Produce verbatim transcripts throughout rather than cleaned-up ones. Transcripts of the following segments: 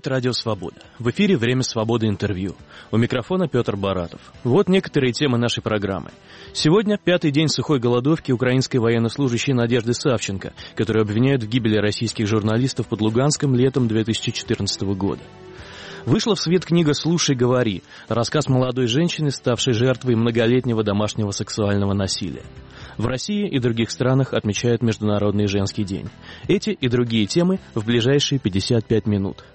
Это Радио Свобода. В эфире «Время свободы» интервью. У микрофона Петр Баратов. Вот некоторые темы нашей программы. Сегодня пятый день сухой голодовки украинской военнослужащей Надежды Савченко, которую обвиняют в гибели российских журналистов под Луганском летом две тысячи четырнадцатого года. Вышла в свет книга «Слушай, говори», рассказ молодой женщины, ставшей жертвой многолетнего домашнего сексуального насилия. В России и других странах отмечают Международный женский день. Эти и другие темы в ближайшие пятьдесят пять минут.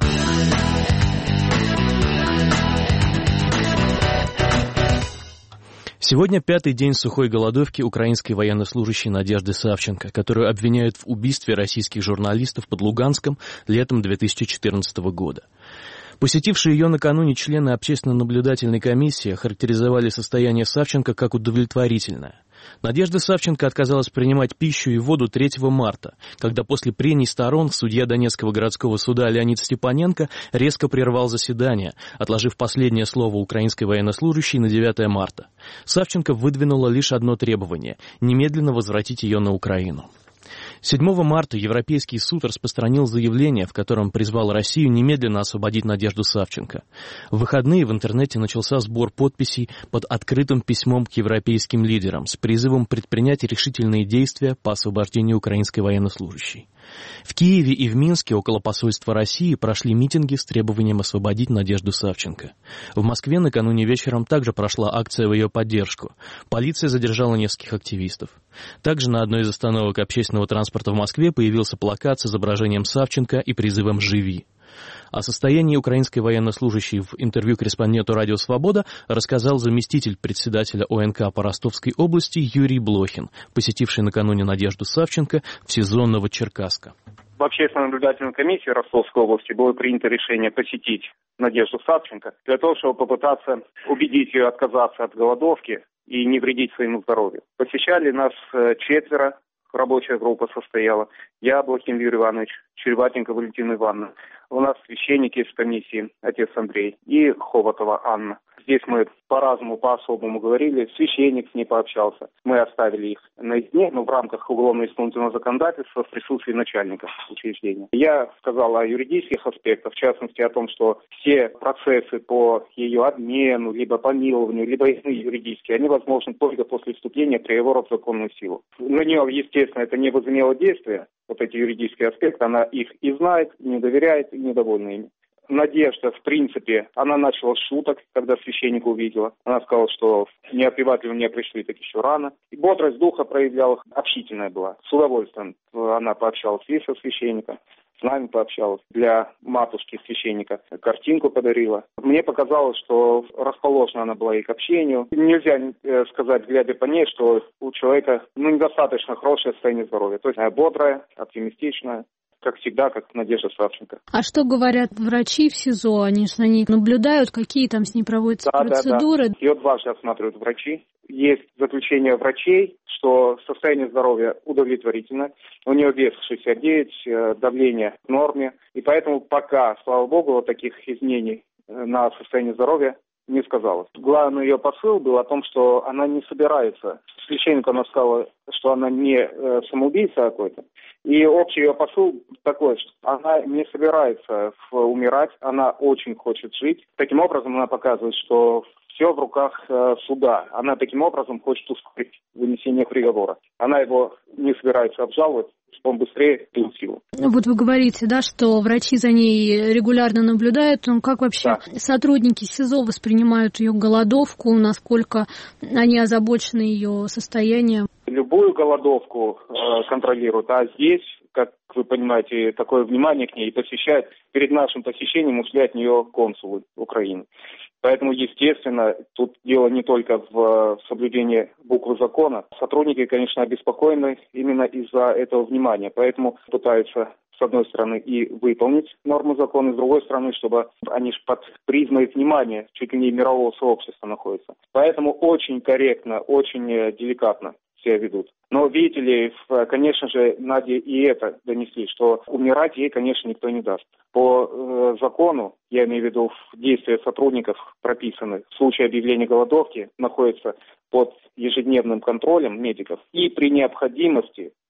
Сегодня пятый день сухой голодовки украинской военнослужащей Надежды Савченко, которую обвиняют в убийстве российских журналистов под Луганском летом две тысячи четырнадцатого года. Посетившие ее накануне члены общественно-наблюдательной комиссии охарактеризовали состояние Савченко как удовлетворительное. Надежда Савченко отказалась принимать пищу и воду третьего марта, когда после прений сторон судья Донецкого городского суда Леонид Степаненко резко прервал заседание, отложив последнее слово украинской военнослужащей на девятое марта. Савченко выдвинула лишь одно требование – немедленно возвратить ее на Украину. седьмого марта Европейский суд распространил заявление, в котором призвал Россию немедленно освободить Надежду Савченко. В выходные в интернете начался сбор подписей под открытым письмом к европейским лидерам с призывом предпринять решительные действия по освобождению украинской военнослужащей. В Киеве и в Минске около посольства России прошли митинги с требованием освободить Надежду Савченко. В Москве накануне вечером также прошла акция в ее поддержку. Полиция задержала нескольких активистов. Также на одной из остановок общественного транспорта в Москве появился плакат с изображением Савченко и призывом «Живи». О состоянии украинской военнослужащей в интервью корреспонденту «Радио Свобода» рассказал заместитель председателя О Н К по Ростовской области Юрий Блохин, посетивший накануне Надежду Савченко в СИЗО Новочеркасска. В общественно-наблюдательной комиссии Ростовской области было принято решение посетить Надежду Савченко для того, чтобы попытаться убедить ее отказаться от голодовки и не вредить своему здоровью. Посещали нас четверо. Рабочая группа состояла. Я, Блохин Юрий Иванович, Череватенко Валентина Ивановна. У нас священники из комиссии, отец Андрей, и Хоботова Анна. Здесь мы по-разному, по-особому говорили. Священник с ней пообщался. Мы оставили их наедине, но в рамках уголовно-исполнительного законодательства в присутствии начальника учреждения. Я сказал о юридических аспектах, в частности о том, что все процессы по ее обмену, либо помилованию, либо иные юридические, они возможны только после вступления приговора в законную силу. На нее, естественно, это не возымело действия, вот эти юридические аспекты, она их и знает, и не доверяет, и недовольна ими. Надежда, в принципе, она начала с шуток, когда священника увидела. Она сказала, что не отпевателю мне пришли, так еще рано. И бодрость духа проявляла, общительная была. С удовольствием она пообщалась и со священником, с нами пообщалась. Для матушки священника картинку подарила. Мне показалось, что расположена она была и к общению. Нельзя сказать, глядя по ней, что у человека ну, недостаточно хорошее состояние здоровья. То есть она бодрая, оптимистичная. Как всегда, как Надежда Савченко. А что говорят врачи в СИЗО? Они же на ней наблюдают, какие там с ней проводятся да, процедуры? Да, да. Ее дважды осматривают врачи. Есть заключение врачей, что состояние здоровья удовлетворительно. У нее вес шестьдесят девять, давление в норме. И поэтому пока, слава богу, вот таких изменений на состояние здоровья не сказала. Главный ее посыл был о том, что она не собирается. Священнику она сказала, что она не э, самоубийца какой-то. И общий ее посыл такой, что она не собирается умирать, она очень хочет жить. Таким образом, она показывает, что все в руках э, суда. Она таким образом хочет ускорить вынесение приговора. Она его не собирается обжаловать, чтобы он быстрее пил силу. Вот вы говорите, да, что врачи за ней регулярно наблюдают. Ну, как вообще да. сотрудники СИЗО воспринимают ее голодовку? Насколько они озабочены ее состоянием? Любую голодовку э, контролируют, а здесь, как вы понимаете, такое внимание к ней посещает. Перед нашим посещением ушли от нее консулы Украины. Поэтому, естественно, тут дело не только в соблюдении буквы закона. Сотрудники, конечно, обеспокоены именно из-за этого внимания. Поэтому пытаются, с одной стороны, и выполнить нормы закона, с другой стороны, чтобы они же под призмой внимания чуть ли не мирового сообщества находятся. Поэтому очень корректно, очень деликатно себя ведут. Но, видите ли, конечно же, Наде и это донесли, что умирать ей, конечно, никто не даст. По э, закону, я имею в виду, действия сотрудников прописаны, в случае объявления голодовки находятся под ежедневным контролем медиков и при необходимости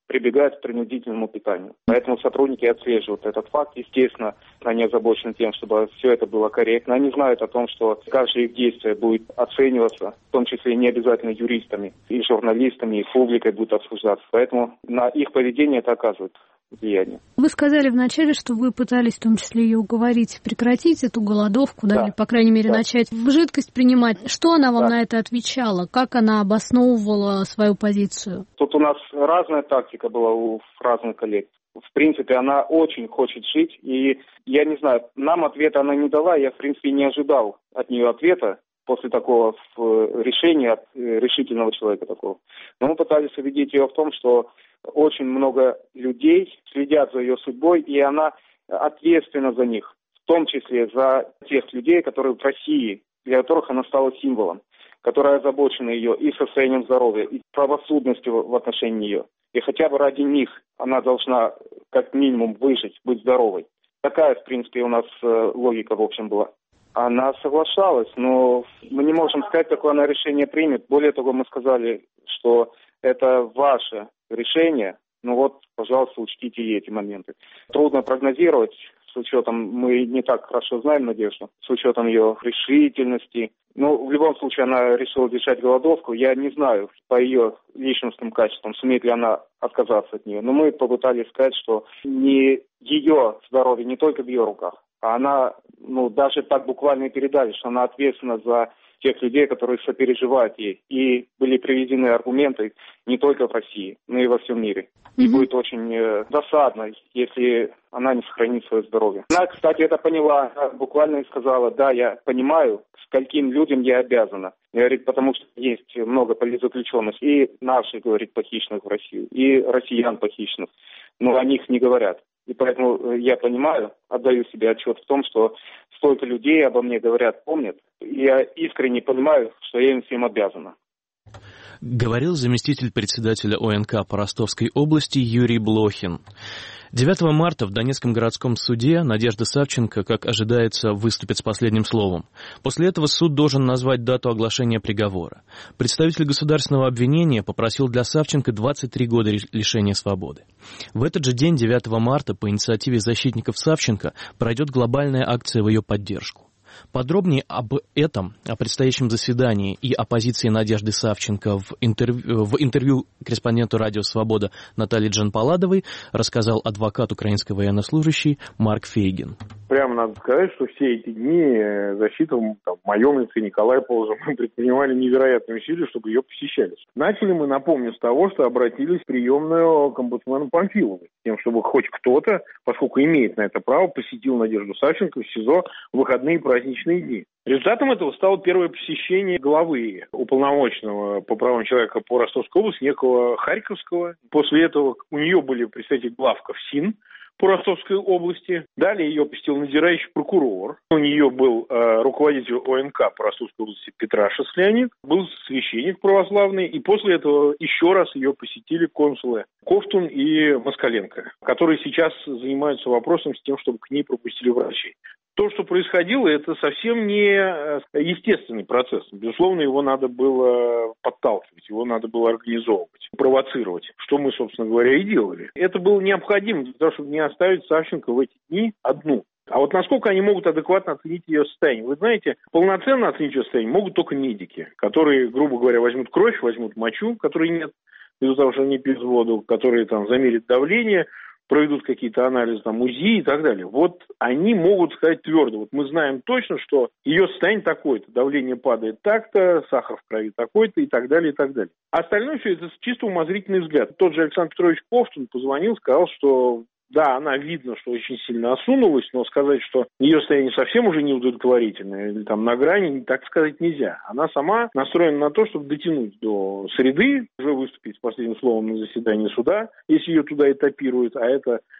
прибегают к принудительному питанию. Поэтому сотрудники отслеживают этот факт. Естественно, они озабочены тем, чтобы все это было корректно. Они знают о том, что каждое их действие будет оцениваться, в том числе не обязательно юристами, и журналистами, и публикой будет обсуждаться. Поэтому на их поведение это оказывает влияние. Вы сказали вначале, что вы пытались в том числе ее уговорить прекратить эту голодовку, да, да. или, по крайней мере, да. начать жидкость принимать. Что она вам да. на это отвечала? Как она обосновывала свою позицию? Тут у нас разная тактика была у разных коллег. В принципе, она очень хочет жить, и я не знаю, нам ответа она не дала, я, в принципе, не ожидал от нее ответа после такого решения от решительного человека такого. Но мы пытались убедить ее в том, что очень много людей следят за ее судьбой, и она ответственна за них, в том числе за тех людей, которые в России, для которых она стала символом, которые озабочены ее и состоянием здоровья, и правосудностью в отношении нее. И хотя бы ради них она должна как минимум выжить, быть здоровой. Такая, в принципе, у нас логика, в общем, была. Она соглашалась, но мы не можем сказать, какое она решение примет. Более того, мы сказали, что это ваше решение, ну вот, пожалуйста, учтите и эти моменты. Трудно прогнозировать, с учетом, мы не так хорошо знаем Надежду, с учетом ее решительности. Но в любом случае она решила держать голодовку. Я не знаю по ее личностным качествам, сумеет ли она отказаться от нее. Но мы попытались сказать, что не ее здоровье не только в ее руках, а она, ну, даже так буквально и передали, что она ответственна за тех людей, которые сопереживают ей. И были приведены аргументы не только в России, но и во всем мире. Mm-hmm. И будет очень э, досадно, если она не сохранит свое здоровье. Она, кстати, это поняла, она буквально и сказала: да, я понимаю, скольким людям я обязана. Говорит, потому что есть много политзаключенных, и наших, говорит, похищенных в Россию, и россиян похищенных, но о них не говорят. И поэтому я понимаю, отдаю себе отчет в том, что столько людей обо мне говорят, помнят. И я искренне понимаю, что я им всем обязана. Говорил заместитель председателя О Н К по Ростовской области Юрий Блохин. девятого марта в Донецком городском суде Надежда Савченко, как ожидается, выступит с последним словом. После этого суд должен назвать дату оглашения приговора. Представитель государственного обвинения попросил для Савченко двадцать три года лишения свободы. В этот же день, девятого марта, по инициативе защитников Савченко, пройдет глобальная акция в ее поддержку. Подробнее об этом, о предстоящем заседании и о позиции Надежды Савченко в интервью, в интервью корреспонденту «Радио Свобода» Наталье Джанпаладовой рассказал адвокат украинской военнослужащей Марк Фейгин. Прямо надо сказать, что все эти дни защита, там, в моем лице, Николай Полозов, мы предпринимали невероятные усилия, чтобы ее посещали. Начали мы, напомню, с того, что обратились в приемную к омбудсмену Памфиловой, тем, чтобы хоть кто-то, поскольку имеет на это право, посетил Надежду Савченко в СИЗО в выходные и праздничные дни. Результатом этого стало первое посещение главы уполномоченного по правам человека по Ростовской области, некого Харьковского. После этого у нее были представители главка ФСИН по Ростовской области. Далее ее посетил надзирающий прокурор. У нее был э, руководитель О Н К по Ростовской области Петрашес Леонид, был священник православный, и после этого еще раз ее посетили консулы Ковтун и Москаленко, которые сейчас занимаются вопросом с тем, чтобы к ней пропустили врачей. То, что происходило, это совсем не естественный процесс. Безусловно, его надо было подталкивать, его надо было организовывать, провоцировать, что мы, собственно говоря, и делали. Это было необходимо для того, чтобы не оставить Савченко в эти дни одну. А вот насколько они могут адекватно оценить ее состояние? Вы знаете, полноценно оценить ее состояние могут только медики, которые, грубо говоря, возьмут кровь, возьмут мочу, которой нет, из-за того, что они пьют воду, которые там замерят давление, проведут какие-то анализы, там, УЗИ и так далее. Вот они могут сказать твердо. Вот мы знаем точно, что ее состояние такое-то, давление падает так-то, сахар в крови такой-то и так далее, и так далее. Остальное все это чисто умозрительный взгляд. Тот же Александр Петрович Ковтун позвонил, сказал, что да, она видно, что очень сильно осунулась, но сказать, что ее состояние совсем уже неудовлетворительное, или там на грани, так сказать нельзя. Она сама настроена на то, чтобы дотянуть до среды, уже выступить с последним словом на заседании суда, если ее туда этапируют, а это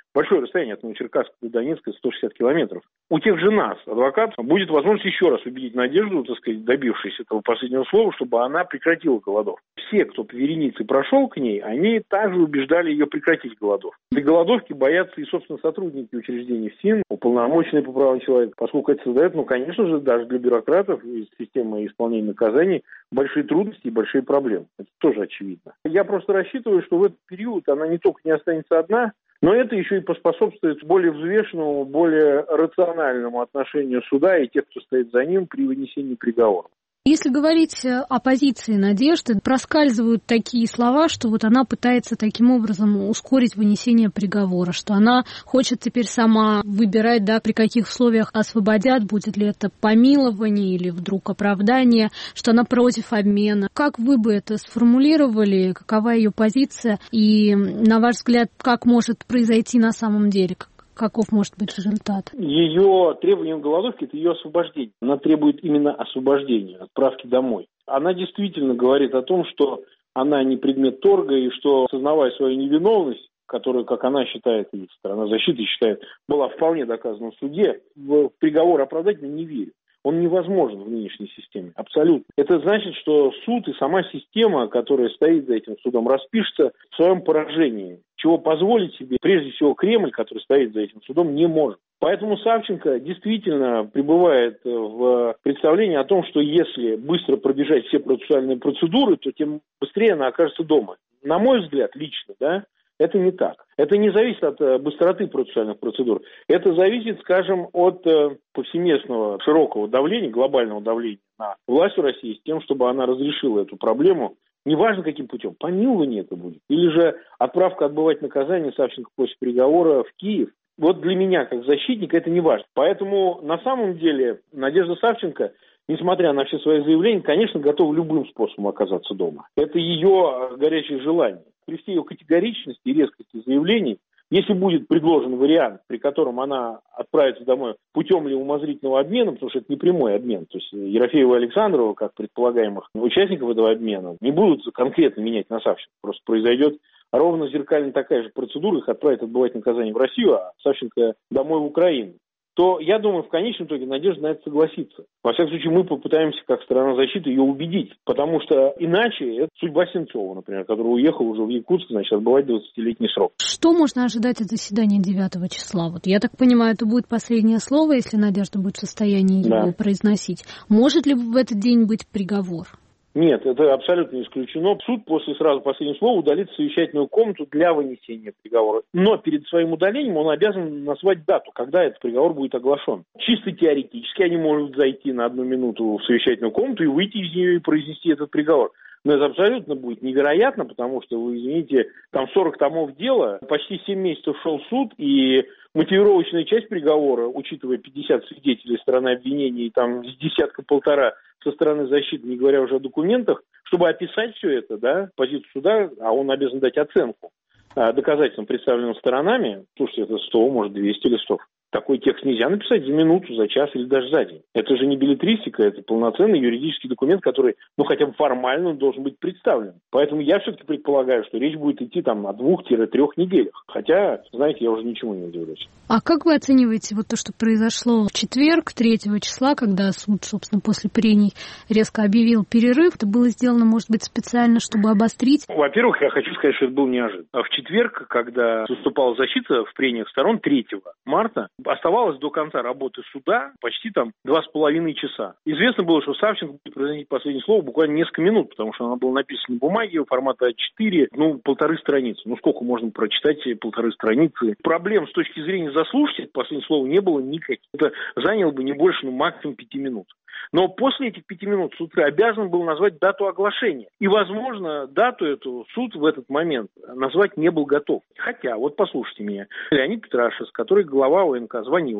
большое расстояние от Новочеркасска до Донецка, сто шестьдесят километров. У тех же нас, адвокатов, будет возможность еще раз убедить Надежду, так сказать, добившись этого последнего слова, чтобы она прекратила голодовку. Все, кто по веренице прошел к ней, они также убеждали ее прекратить голодовку. Этой голодовки боятся и, собственно, сотрудники учреждений ФСИН, уполномоченные по правам человека, поскольку это создает, ну, конечно же, даже для бюрократов из системы исполнения наказаний большие трудности и большие проблемы. Это тоже очевидно. Я просто рассчитываю, что в этот период она не только не останется одна, но это еще и поспособствует более взвешенному, более рациональному отношению суда и тех, кто стоит за ним при вынесении приговора. Если говорить о позиции Надежды, проскальзывают такие слова, что вот она пытается таким образом ускорить вынесение приговора, что она хочет теперь сама выбирать, да, при каких условиях освободят, будет ли это помилование или вдруг оправдание, что она против обмена. Как вы бы это сформулировали, какова ее позиция и, на ваш взгляд, как может произойти на самом деле? Каков может быть результат? Ее требование голодовки – это ее освобождение. Она требует именно освобождения, отправки домой. Она действительно говорит о том, что она не предмет торга и что, сознавая свою невиновность, которая, как она считает, и сторона защиты считает, была вполне доказана в суде, в приговор оправдательно не верит. Он невозможен в нынешней системе, абсолютно. Это значит, что суд и сама система, которая стоит за этим судом, распишется в своем поражении, чего позволить себе, прежде всего, Кремль, который стоит за этим судом, не может. Поэтому Савченко действительно пребывает в представлении о том, что если быстро пробежать все процессуальные процедуры, то тем быстрее она окажется дома. На мой взгляд, лично, да, это не так. Это не зависит от э, быстроты процессуальных процедур. Это зависит, скажем, от э, повсеместного широкого давления, глобального давления на власть в России с тем, чтобы она разрешила эту проблему. Неважно, каким путем. Помилование это будет. Или же отправка отбывать наказание Савченко после приговора в Киев. Вот для меня, как защитника, это не важно. Поэтому, на самом деле, Надежда Савченко, несмотря на все свои заявления, конечно, готова любым способом оказаться дома. Это ее горячее желание. При всей ее категоричности и резкости заявлений, если будет предложен вариант, при котором она отправится домой путем ли умозрительного обмена, потому что это не прямой обмен, то есть Ерофеева и Александрова, как предполагаемых участников этого обмена, не будут конкретно менять на Савченко. Просто произойдет ровно зеркально такая же процедура, их отправят отбывать наказание в Россию, а Савченко домой в Украину. То, я думаю, в конечном итоге Надежда на это согласится. Во всяком случае, мы попытаемся, как сторона защиты, ее убедить. Потому что иначе это судьба Сенцова, например, который уехал уже в Якутск, значит, отбывать двадцатилетний срок. Что можно ожидать от заседания девятого числа? Вот я так понимаю, это будет последнее слово, если Надежда будет в состоянии его да. произносить. Может ли в этот день быть приговор? Нет, это абсолютно исключено. Суд после сразу последнего слова удалит совещательную комнату для вынесения приговора. Но перед своим удалением он обязан назвать дату, когда этот приговор будет оглашен. Чисто теоретически они могут зайти на одну минуту в совещательную комнату и выйти из нее и произнести этот приговор. Но это абсолютно будет невероятно, потому что, вы извините, там сорок томов дела, почти семь месяцев шел суд, и мотивировочная часть приговора, учитывая пятьдесят свидетелей стороны обвинения и там с десятка-полтора со стороны защиты, не говоря уже о документах, чтобы описать все это, да, позицию суда, а он обязан дать оценку доказательствам, представленным сторонами, слушайте, это сто, может, двести листов. Такой текст нельзя написать за минуту, за час или даже за день. Это же не беллетристика, это полноценный юридический документ, который, ну, хотя бы формально должен быть представлен. Поэтому я все-таки предполагаю, что речь будет идти там о двух-трех неделях. Хотя, знаете, я уже ничему не удивляюсь. А как вы оцениваете вот то, что произошло в четверг, третьего числа, когда суд, собственно, после прений резко объявил перерыв? Это было сделано, может быть, специально, чтобы обострить? Во-первых, я хочу сказать, что это был неожиданно. А в четверг, когда выступала защита в прениях сторон третьего марта, оставалось до конца работы суда почти там два с половиной часа. Известно было, что Савченко будет произносить последнее слово буквально несколько минут, потому что она была написана на бумаге формата а четыре, ну, полторы страницы. Ну, сколько можно прочитать полторы страницы? Проблем с точки зрения заслушать последнее слово не было никаких. Это заняло бы не больше, ну, максимум пяти минут. Но после этих пяти минут суд обязан был назвать дату оглашения. И, возможно, дату эту суд в этот момент назвать не был готов. Хотя, вот послушайте меня, Леонид Петрашес, который глава ОНК, звонил мне,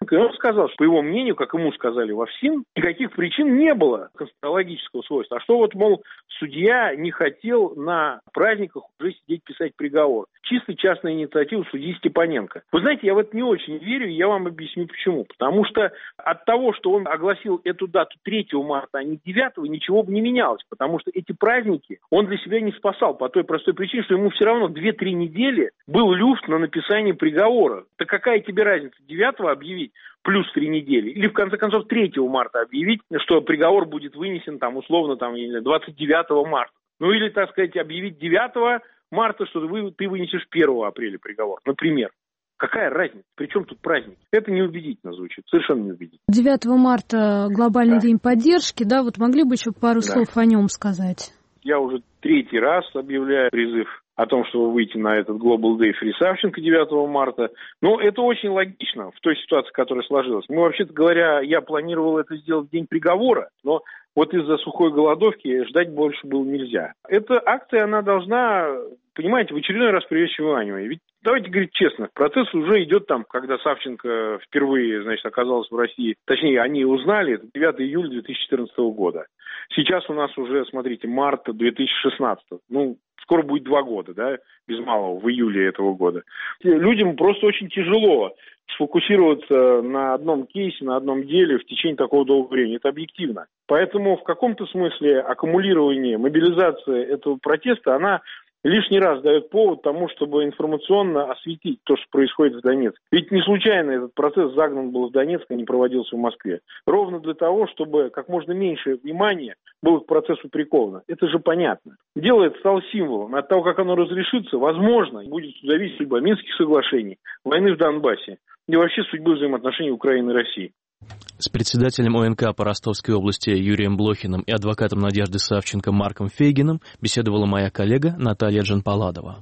И он сказал, что, по его мнению, как ему сказали в ОФСИН, никаких причин не было конспирологического свойства. А что вот, мол, судья не хотел на праздниках уже сидеть писать приговор. Чисто частная инициатива судьи Степаненко. Вы знаете, я в это не очень верю, и я вам объясню почему. Потому что от того, что он огласил эту дату третьего марта, а не девятого, ничего бы не менялось. Потому что эти праздники он для себя не спасал по той простой причине, что ему все равно две-три недели был люфт на написание приговора. Так какая тебе разница, девятого объявить плюс три недели? Или, в конце концов, третьего марта объявить, что приговор будет вынесен, там, условно, там, двадцать девятого марта. Ну, или, так сказать, объявить девятого марта, что вы, ты вынесешь первого апреля приговор, например. Какая разница? Причем тут праздник? Это неубедительно звучит, совершенно неубедительно. девятого марта глобальный да. день поддержки, да, вот могли бы еще пару да. слов о нем сказать? Я уже третий раз объявляю призыв о том, чтобы выйти на этот Global Day Free Савченко девятого марта. Но это очень логично в той ситуации, которая сложилась. Мы, вообще-то говоря, я планировал это сделать в день приговора, но вот из-за сухой голодовки ждать больше было нельзя. Эта акция, она должна, понимаете, в очередной раз привлечь внимание. Ведь давайте говорить честно, процесс уже идет там, когда Савченко впервые, значит, оказалась в России. Точнее, они узнали, это девятого июля две тысячи четырнадцатого года. Сейчас у нас уже, смотрите, март две тысячи шестнадцатого. Ну, скоро будет два года, да, без малого, в июле этого года. Людям просто очень тяжело сфокусироваться на одном кейсе, на одном деле в течение такого долгого времени. Это объективно. Поэтому в каком-то смысле аккумулирование, мобилизация этого протеста, она лишний раз дает повод тому, чтобы информационно осветить то, что происходит в Донецке. Ведь не случайно этот процесс загнан был в Донецк, а не проводился в Москве. Ровно для того, чтобы как можно меньше внимания было к процессу приковано. Это же понятно. Дело это стало символом. От того, как оно разрешится, возможно, будет зависеть судьба Минских соглашений, войны в Донбассе и вообще судьбы взаимоотношений Украины и России. С председателем ОНК по Ростовской области Юрием Блохиным и адвокатом Надежды Савченко Марком Фейгиным беседовала моя коллега Наталья Джанпаладова.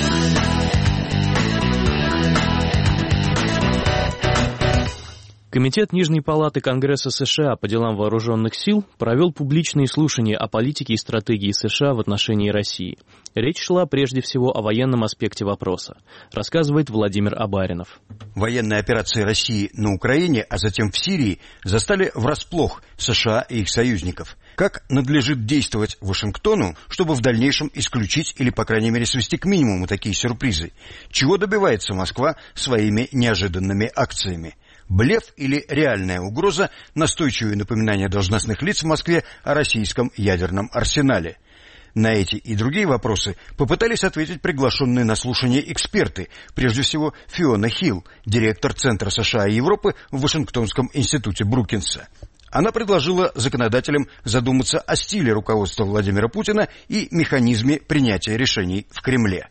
Комитет Нижней палаты Конгресса США по делам вооруженных сил провел публичные слушания о политике и стратегии США в отношении России. Речь шла прежде всего о военном аспекте вопроса, рассказывает Владимир Абаринов. Военные операции России на Украине, а затем в Сирии, застали врасплох США и их союзников. Как надлежит действовать Вашингтону, чтобы в дальнейшем исключить или, по крайней мере, свести к минимуму такие сюрпризы? Чего добивается Москва своими неожиданными акциями? Блеф или реальная угроза, настойчивое напоминание должностных лиц в Москве о российском ядерном арсенале? На эти и другие вопросы попытались ответить приглашенные на слушание эксперты, прежде всего Фиона Хилл, директор Центра США и Европы в Вашингтонском институте Брукинса. Она предложила законодателям задуматься о стиле руководства Владимира Путина и механизме принятия решений в Кремле.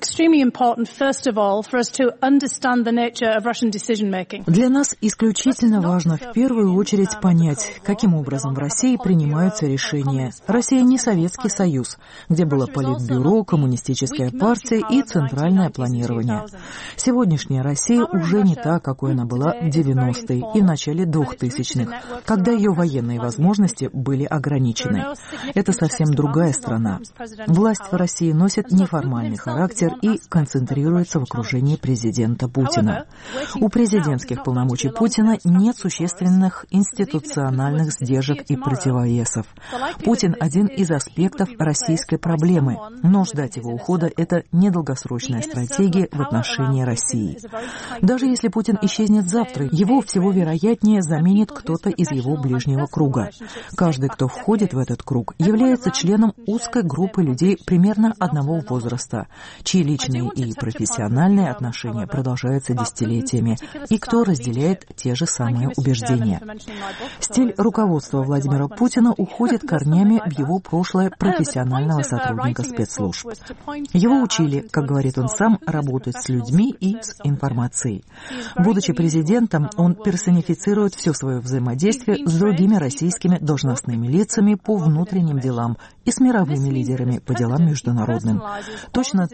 Для нас исключительно важно в первую очередь понять, каким образом в России принимаются решения. Россия не Советский Союз, где было политбюро, коммунистическая партия и центральное планирование. Сегодняшняя Россия уже не та, какой она была в девяностые и в начале двухтысячных, когда ее военные возможности были ограничены. Это совсем другая страна. Власть в России носит неформальный характер и концентрируется в окружении президента Путина. У президентских полномочий Путина нет существенных институциональных сдержек и противовесов. Путин – один из аспектов российской проблемы, но ждать его ухода – это недолгосрочная стратегия в отношении России. Даже если Путин исчезнет завтра, его всего вероятнее заменит кто-то из его ближнего круга. Каждый, кто входит в этот круг, является членом узкой группы людей примерно одного возраста, чьи личные и профессиональные отношения продолжаются десятилетиями, и кто разделяет те же самые убеждения. Стиль руководства Владимира Путина уходит корнями в его прошлое профессионального сотрудника спецслужб. Его учили, как говорит он сам, работать с людьми и с информацией. Будучи президентом, он персонифицирует все свое взаимодействие с другими российскими должностными лицами по внутренним делам и с мировыми лидерами по делам международным. Точно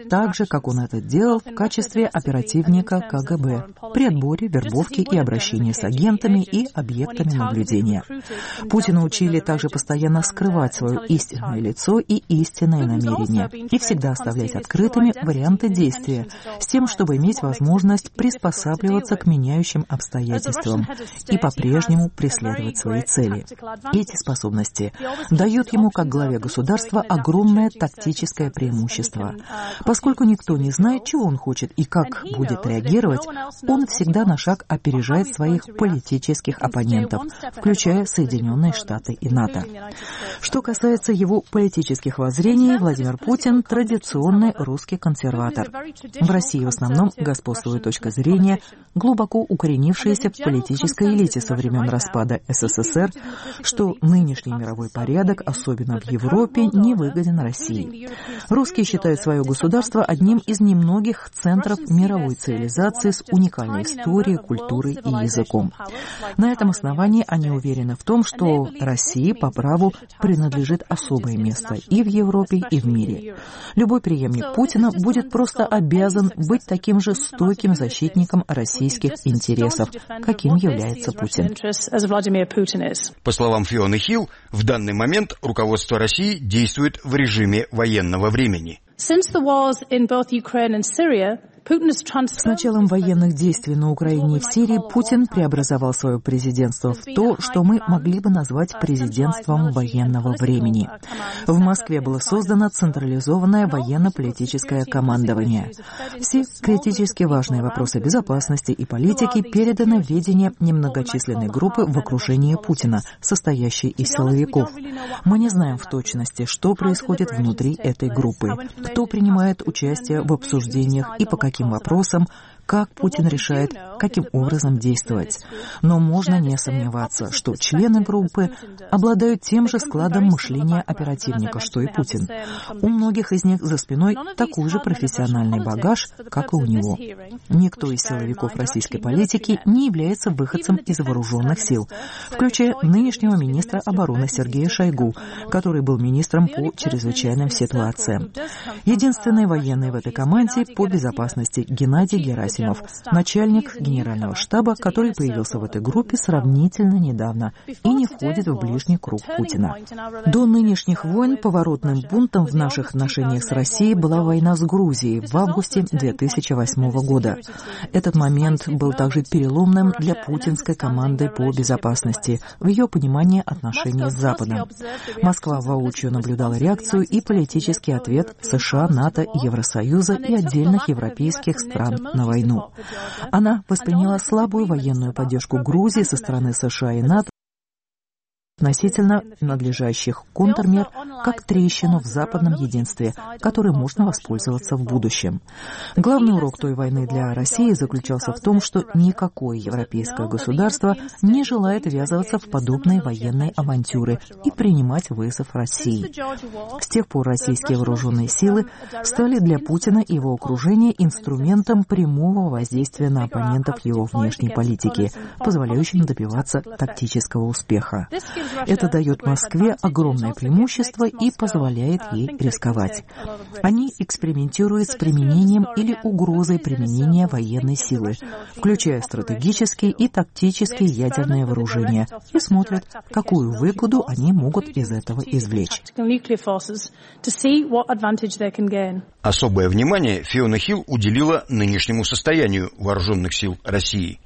так же, как он это делал в качестве оперативника ка гэ бэ при отборе, вербовке и обращении с агентами и объектами наблюдения. Путина учили также постоянно скрывать свое истинное лицо и истинные намерения, и всегда оставлять открытыми варианты действия, с тем, чтобы иметь возможность приспосабливаться к меняющим обстоятельствам и по-прежнему преследовать свои цели. Эти способности дают ему, как главе государства, огромное тактическое преимущество. Поскольку никто не знает, чего он хочет и как будет реагировать, он всегда на шаг опережает своих политических оппонентов, включая Соединенные Штаты и НАТО. Что касается его политических воззрений, Владимир Путин – традиционный русский консерватор. В России в основном господствует точка зрения, глубоко укоренившаяся в политической элите со времен распада эс эс эс эр, что нынешний мировой порядок, особенно в Европе, не выгоден России. Русские считают свое государство одним из немногих центров мировой цивилизации с уникальной историей, культурой и языком. На этом основании они уверены в том, что России по праву принадлежит особое место и в Европе, и в мире. Любой преемник Путина будет просто обязан быть таким же стойким защитником российских интересов, каким является Путин. По словам Фионы Хилл, в данный момент руководство России действует в режиме военного времени. С началом военных действий на Украине и в Сирии Путин преобразовал свое президентство в то, что мы могли бы назвать президентством военного времени. В Москве было создано централизованное военно-политическое командование. Все критически важные вопросы безопасности и политики переданы в ведение немногочисленной группы в окружении Путина, состоящей из силовиков. Мы не знаем в точности, что происходит внутри этой группы, кто принимает участие в обсуждениях и по каким вопросам, как Путин решает, каким образом действовать. Но можно не сомневаться, что члены группы обладают тем же складом мышления оперативника, что и Путин. У многих из них за спиной такой же профессиональный багаж, как и у него. Никто из силовиков российской политики не является выходцем из вооруженных сил, включая нынешнего министра обороны Сергея Шойгу, который был министром по чрезвычайным ситуациям. Единственный военный в этой команде по безопасности Геннадий Герасимов, начальник генерального штаба, который появился в этой группе сравнительно недавно и не входит в ближний круг Путина. До нынешних войн поворотным пунктом в наших отношениях с Россией была война с Грузией в августе две тысячи восьмого года. Этот момент был также переломным для путинской команды по безопасности в ее понимании отношений с Западом. Москва воочию наблюдала реакцию и политический ответ США, НАТО, Евросоюза и отдельных европейских стран на войну. Она восприняла слабую военную поддержку Грузии со стороны США и НАТО относительно надлежащих контрмер как трещину в западном единстве, которой можно воспользоваться в будущем. Главный урок той войны для России заключался в том, что никакое европейское государство не желает ввязываться в подобные военные авантюры и принимать вызов России. С тех пор российские вооруженные силы стали для Путина и его окружения инструментом прямого воздействия на оппонентов его внешней политики, позволяющим добиваться тактического успеха. Это дает Москве огромное преимущество и позволяет ей рисковать. Они экспериментируют с применением или угрозой применения военной силы, включая стратегические и тактические ядерные вооружения, и смотрят, какую выгоду они могут из этого извлечь. Особое внимание Фиона Хилл уделила нынешнему состоянию вооруженных сил России.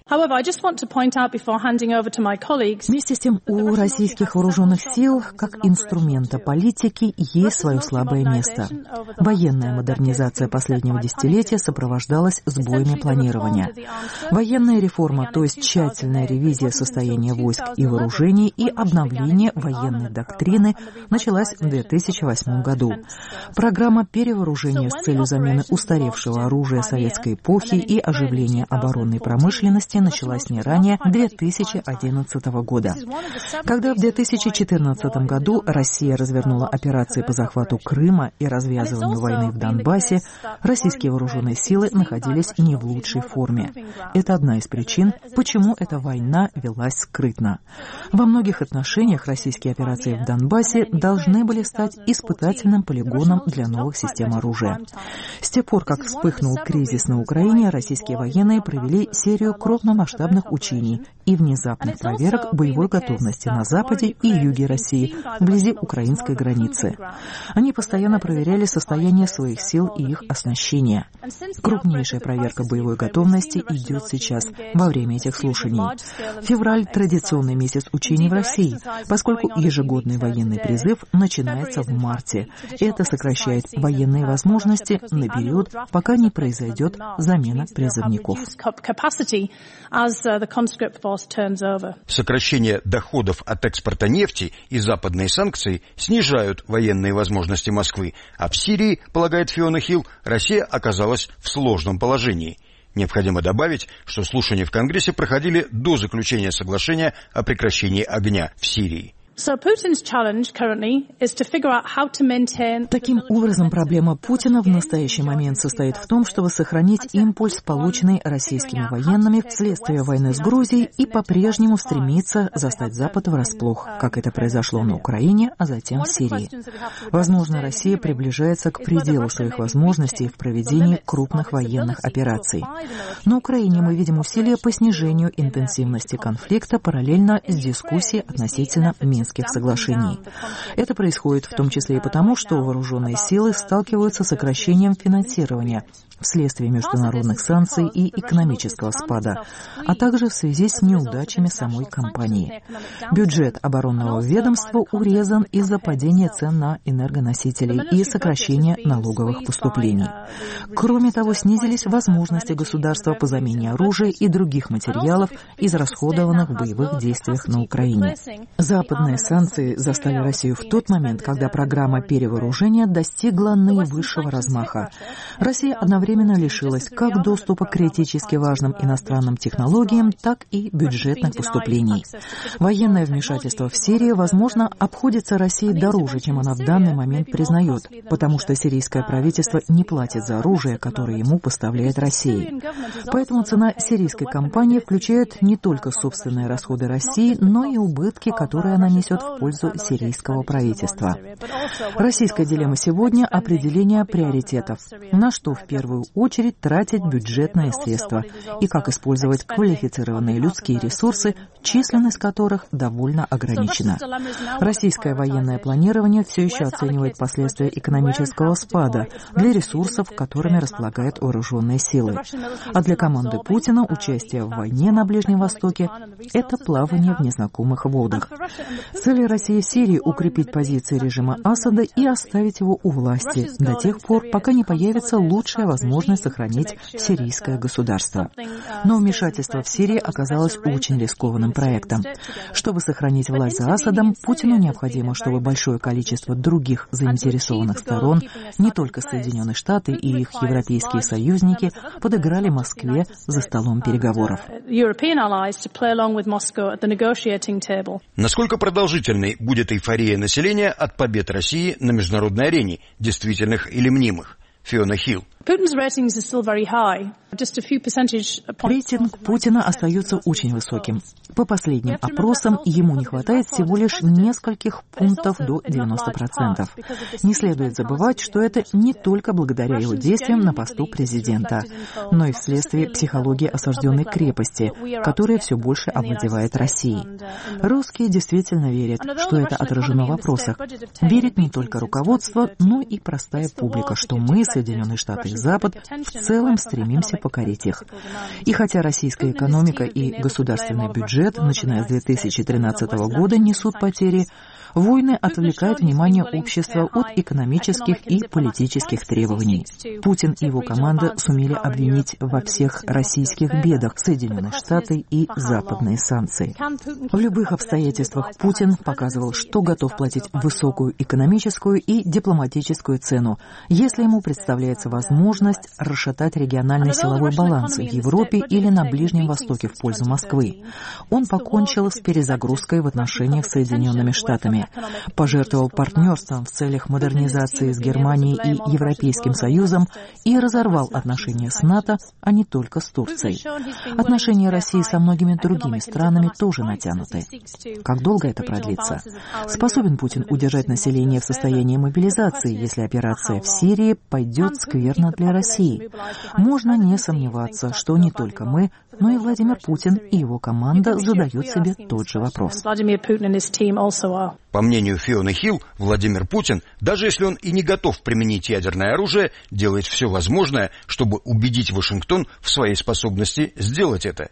Вместе с тем, у российских вооруженных сил, как инструмента политики, есть свое слабое место. Военная модернизация последнего десятилетия сопровождалась сбоями планирования. Военная реформа, то есть тщательная ревизия состояния войск и вооружений и обновление военной доктрины, началась в две тысячи восьмом году. Программа перевооружения с целью замены устаревшего оружия советской эпохи и оживления оборонной промышленности началась не ранее две тысячи одиннадцатого года. Когда в две тысячи четырнадцатом году Россия развернула помимо операции по захвату Крыма и развязыванию войны в Донбассе, российские вооруженные силы находились не в лучшей форме. Это одна из причин, почему эта война велась скрытно. Во многих отношениях российские операции в Донбассе должны были стать испытательным полигоном для новых систем оружия. С тех пор, как вспыхнул кризис на Украине, российские военные провели серию крупномасштабных учений и внезапных проверок боевой готовности на западе и юге России, вблизи украинской границы. Они постоянно проверяли состояние своих сил и их оснащения. Крупнейшая проверка боевой готовности идет сейчас, во время этих слушаний. Февраль – традиционный месяц учений в России, поскольку ежегодный военный призыв начинается в марте. Это сокращает военные возможности на период, пока не произойдет замена призывников. Сокращение доходов от экспорта нефти и западные санкции снижают военные возможности Москвы, а в Сирии, полагает Фиона Хилл, Россия оказалась в сложном положении. Необходимо добавить, что слушания в Конгрессе проходили до заключения соглашения о прекращении огня в Сирии. Таким образом, проблема Путина в настоящий момент состоит в том, чтобы сохранить импульс, полученный российскими военными вследствие войны с Грузией, и по-прежнему стремиться застать Запад врасплох, как это произошло на Украине, а затем в Сирии. Возможно, Россия приближается к пределу своих возможностей в проведении крупных военных операций. На Украине мы видим усилия по снижению интенсивности конфликта параллельно с дискуссией относительно Минских соглашений. Это происходит в том числе и потому, что вооруженные силы сталкиваются с сокращением финансирования вследствие международных санкций и экономического спада, а также в связи с неудачами самой компании. Бюджет оборонного ведомства урезан из-за падения цен на энергоносители и сокращения налоговых поступлений. Кроме того, снизились возможности государства по замене оружия и других материалов, израсходованных в боевых действиях на Украине. Западные санкции застали Россию в тот момент, когда программа перевооружения достигла наивысшего размаха. Россия одновременно лишилась как доступа к критически важным иностранным технологиям, так и бюджетных поступлений. Военное вмешательство в Сирии, возможно, обходится России дороже, чем она в данный момент признает, потому что сирийское правительство не платит за оружие, которое ему поставляет Россия. Поэтому цена сирийской кампании включает не только собственные расходы России, но и убытки, которые она несет в пользу сирийского правительства. Российская дилемма сегодня – определение приоритетов, на что в первую очередь тратить бюджетные средства и как использовать квалифицированные людские ресурсы, численность которых довольно ограничена. Российское военное планирование все еще оценивает последствия экономического спада для ресурсов, которыми располагают вооруженные силы. А для команды Путина участие в войне на Ближнем Востоке – это плавание в незнакомых водах. Цель России в Сирии – укрепить позиции режима Асада и оставить его у власти до тех пор, пока не появится лучшая возможность сохранить сирийское государство. Но вмешательство в Сирии оказалось очень рискованным проектом. Чтобы сохранить власть за Асадом, Путину необходимо, чтобы большое количество других заинтересованных сторон, не только Соединенные Штаты и их европейские союзники, подыграли Москве за столом переговоров. Насколько продолжительной будет эйфория населения от побед России на международной арене, действительных или мнимых? Фиона Хилл. Рейтинг Путина остается очень высоким. По последним опросам, ему не хватает всего лишь нескольких пунктов до девяноста процентов. Не следует забывать, что это не только благодаря его действиям на посту президента, но и вследствие психологии осажденной крепости, которая все больше овладевает Россией. Русские действительно верят, что это отражено в вопросах. Верит не только руководство, но и простая публика, что мы, Соединенные Штаты и Запад, в целом стремимся покорить их. И хотя российская экономика и государственный бюджет, начиная с две тысячи тринадцатого года, несут потери, войны отвлекают внимание общества от экономических и политических требований. Путин и его команда сумели обвинить во всех российских бедах Соединенные Штаты и западные санкции. В любых обстоятельствах Путин показывал, что готов платить высокую экономическую и дипломатическую цену, если ему представляется возможность расшатать региональный силовой баланс в Европе или на Ближнем Востоке в пользу Москвы. Он покончил с перезагрузкой в отношениях с Соединенными Штатами. решение. Пожертвовал партнерством в целях модернизации с Германией и Европейским Союзом и разорвал отношения с НАТО, а не только с Турцией. Отношения России со многими другими странами тоже натянуты. Как долго это продлится? Способен Путин удержать население в состоянии мобилизации, если операция в Сирии пойдет скверно для России? Можно не сомневаться, что не только мы, но и Владимир Путин и его команда задают себе тот же вопрос. По мнению Фионы Хилл, Владимир Путин, даже если он и не готов применить ядерное оружие, делает все возможное, чтобы убедить Вашингтон в своей способности сделать это.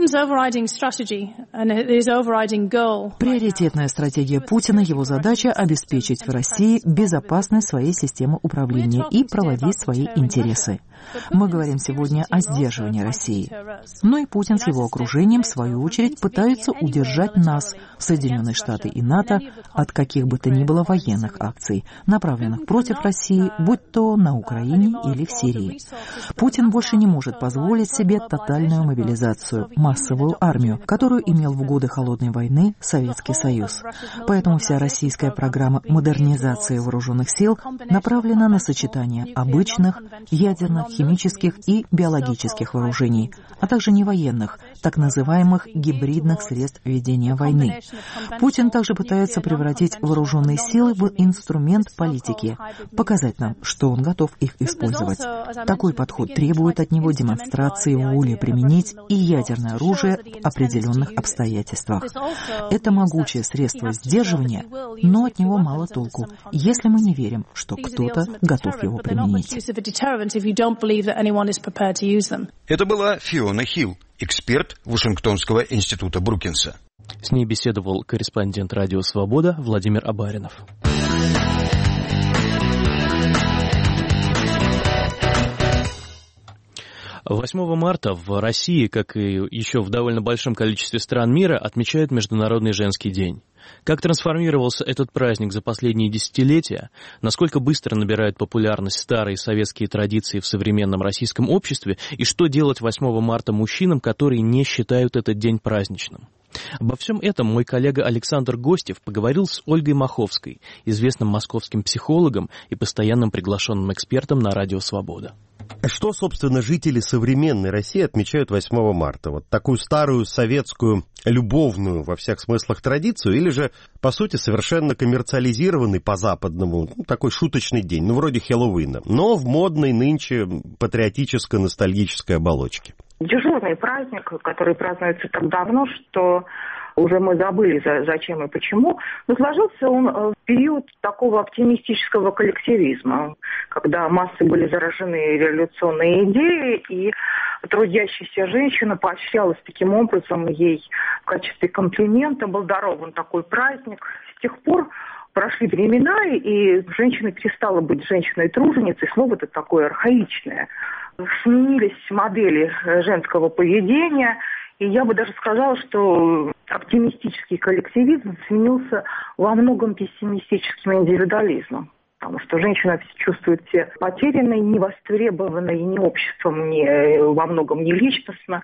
Приоритетная стратегия Путина, его задача обеспечить в России безопасность своей системы управления и проводить свои интересы. Мы говорим сегодня о сдерживании России. Но и Путин с его окружением, в свою очередь, пытаются удержать нас, Соединенные Штаты и НАТО, от каких бы то ни было военных акций, направленных против России, будь то на Украине или в Сирии. Путин больше не может позволить себе тотальную мобилизацию, массовую армию, которую имел в годы Холодной войны Советский Союз. Поэтому вся российская программа модернизации вооруженных сил направлена на сочетание обычных, ядерных, химических и биологических вооружений, а также невоенных, так называемых гибридных средств ведения войны. Путин также пытается превратить вооруженные силы в инструмент политики, показать нам, что он готов их использовать. Такой подход требует от него демонстрации воли применить и ядерное оружие в определенных обстоятельствах. Это могучее средство сдерживания, но от него мало толку, если мы не верим, что кто-то готов его применить. Это была Фиона Хилл, эксперт Вашингтонского института Брукинса. С ней беседовал корреспондент «Радио Свобода» Владимир Абаринов. восьмого марта в России, как и еще в довольно большом количестве стран мира, отмечают Международный женский день. Как трансформировался этот праздник за последние десятилетия, насколько быстро набирают популярность старые советские традиции в современном российском обществе, и что делать восьмого марта мужчинам, которые не считают этот день праздничным? Обо всем этом мой коллега Александр Гостев поговорил с Ольгой Маховской, известным московским психологом и постоянным приглашенным экспертом на Радио Свобода. Что, собственно, жители современной России отмечают восьмого марта? Вот такую старую советскую, любовную во всех смыслах традицию, или же, по сути, совершенно коммерциализированный по-западному, ну, такой шуточный день, ну, вроде Хэллоуина, но в модной нынче патриотическо-ностальгической оболочке? Дежурный праздник, который празднуется так давно, что уже мы забыли, зачем и почему, но сложился он в период такого оптимистического коллективизма, когда массы были заражены революционной идеей, и трудящаяся женщина поощрялась таким образом, ей в качестве комплимента был дарован такой праздник. С тех пор прошли времена, и женщина перестала быть женщиной-труженицей, слово это такое архаичное. Сменились модели женского поведения, и я бы даже сказала, что оптимистический коллективизм сменился во многом пессимистическим индивидуализмом. Потому что женщина чувствует себя потерянной, невостребованной ни обществом, ни во многом не личностно.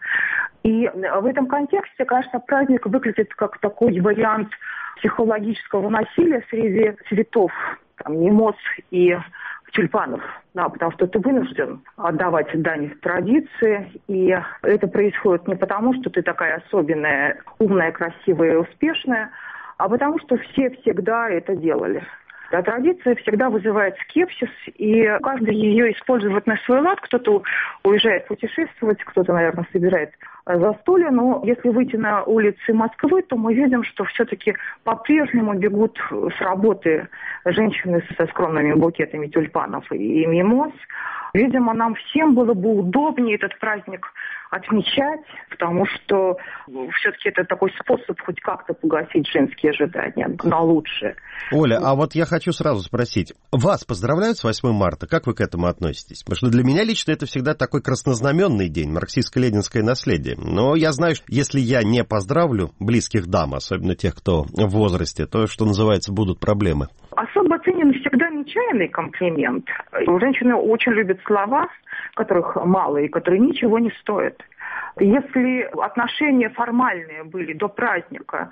И в этом контексте, конечно, праздник выглядит как такой вариант психологического насилия среди цветов, там, мимоз и тюльпанов, да, потому что ты вынужден отдавать дань традиции, и это происходит не потому, что ты такая особенная, умная, красивая и успешная, а потому что все всегда это делали. А традиция всегда вызывает скепсис, и каждый ее использует на свой лад. Кто-то уезжает путешествовать, кто-то, наверное, собирает застолье. Но если выйти на улицы Москвы, то мы видим, что все-таки по-прежнему бегут с работы женщины со скромными букетами тюльпанов и мимоз. Видимо, нам всем было бы удобнее этот праздник отмечать, потому что все-таки это такой способ хоть как-то погасить женские ожидания на лучшее. Оля, а вот я хочу сразу спросить. Вас поздравляют с восьмым марта? Как вы к этому относитесь? Потому что для меня лично это всегда такой краснознаменный день, марксистско-ленинское наследие. Но я знаю, что если я не поздравлю близких дам, особенно тех, кто в возрасте, то, что называется, будут проблемы. Особо ценен всегда нечаянный комплимент. Женщины очень любят слова, которых мало и которые ничего не стоят. Если отношения формальные были до праздника,